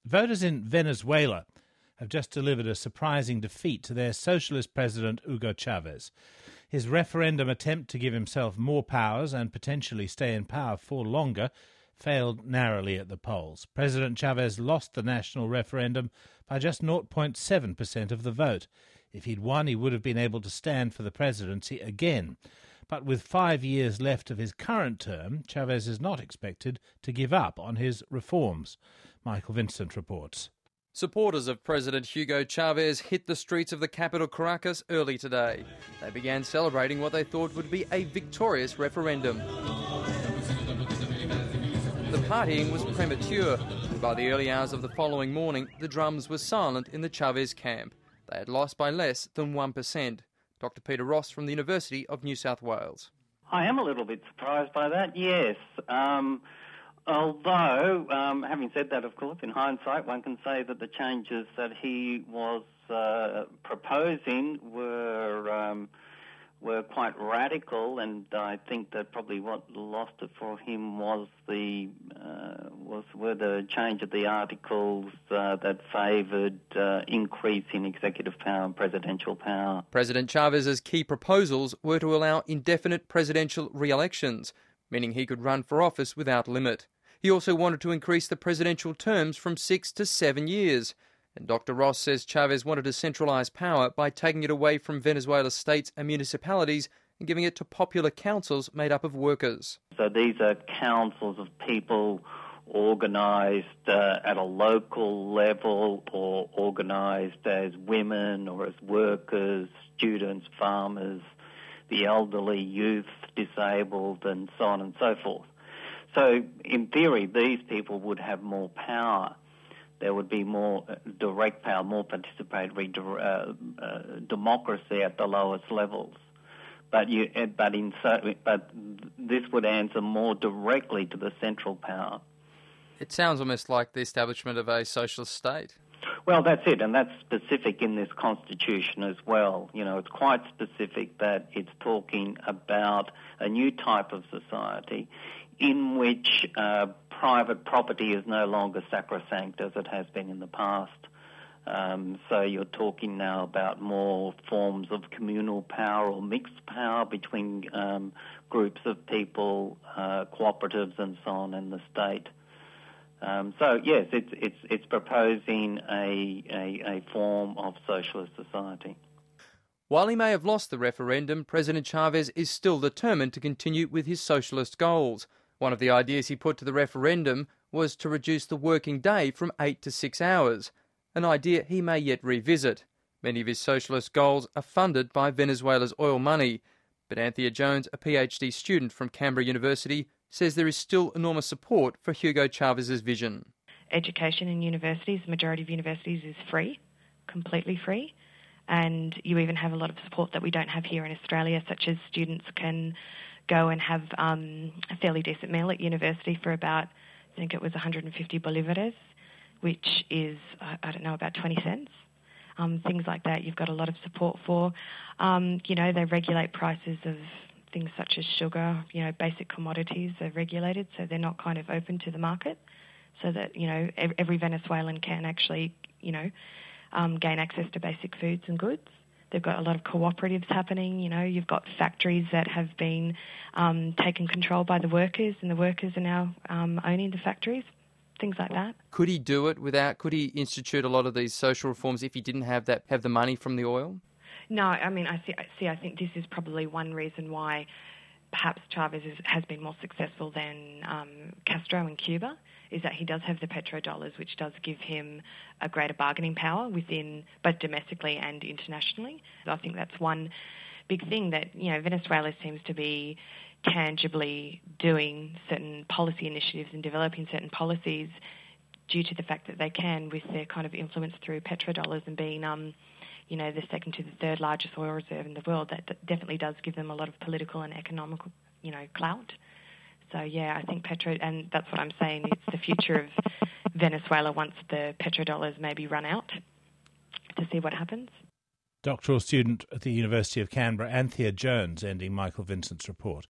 Voters in Venezuela have just delivered a surprising defeat to their socialist president, Hugo Chavez. His referendum attempt to give himself more powers and potentially stay in power for longer failed narrowly at the polls. President Chavez lost the national referendum by just 0.7% of the vote. If he'd won, he would have been able to stand for the presidency again. But with 5 years left of his current term, Chavez is not expected to give up on his reforms. Michael Vincent reports. Supporters of President Hugo Chavez hit the streets of the capital Caracas early today. They began celebrating what they thought would be a victorious referendum. The partying was premature, and by the early hours of the following morning, the drums were silent in the Chavez camp. They had lost by less than 1%. Dr. Peter Ross from the University of New South Wales. I am a little bit surprised by that, yes. Although, having said that, of course, in hindsight, one can say that the changes that he was proposing were quite radical, and I think that probably what lost it for him were the change of the articles that favoured increase in executive power and presidential power. President Chavez's key proposals were to allow indefinite presidential re-elections, meaning he could run for office without limit. He also wanted to increase the presidential terms from 6 to 7 years. And Dr. Ross says Chavez wanted to centralise power by taking it away from Venezuela's states and municipalities and giving it to popular councils made up of workers. So these are councils of people organised at a local level or organised as women or as workers, students, farmers, the elderly, youth, disabled, and so on and so forth. So in theory, these people would have more power. There would be more direct power, more participatory democracy at the lowest levels. But this would answer more directly to the central power. It sounds almost like the establishment of a socialist state. Well, that's it, and that's specific in this constitution as well. You know, it's quite specific that it's talking about a new type of society in which private property is no longer sacrosanct as it has been in the past. So you're talking now about more forms of communal power or mixed power between groups of people, cooperatives and so on in the state. So yes, it's proposing a form of socialist society. While he may have lost the referendum, President Chavez is still determined to continue with his socialist goals. One of the ideas he put to the referendum was to reduce the working day from 8 to 6 hours, an idea he may yet revisit. Many of his socialist goals are funded by Venezuela's oil money, but Anthea Jones, a PhD student from Canberra University, says there is still enormous support for Hugo Chavez's vision. Education in universities, the majority of universities, is free, completely free, and you even have a lot of support that we don't have here in Australia, such as students can go and have a fairly decent meal at university for about, I think it was 150 bolivares, which is, I don't know, about 20 cents. Things like that you've got a lot of support for. They regulate prices of things such as sugar, basic commodities are regulated, so they're not kind of open to the market, so that, every Venezuelan can actually, gain access to basic foods and goods. They've got a lot of cooperatives happening, you've got factories that have been taken control by the workers, and the workers are now owning the factories, things like that. Could he do it could he institute a lot of these social reforms if he didn't have the money from the oil? No, I mean, I think this is probably one reason why perhaps Chavez has been more successful than Castro in Cuba, is that he does have the petrodollars, which does give him a greater bargaining power within both domestically and internationally. I think that's one big thing that, Venezuela seems to be tangibly doing certain policy initiatives and developing certain policies due to the fact that they can, with their kind of influence through petrodollars and being the second to the third largest oil reserve in the world. That definitely does give them a lot of political and economical, clout. So, yeah, I think and that's what I'm saying, it's the future of Venezuela once the petrodollars maybe run out, to see what happens. Doctoral student at the University of Canberra, Anthea Jones, ending Michael Vincent's report.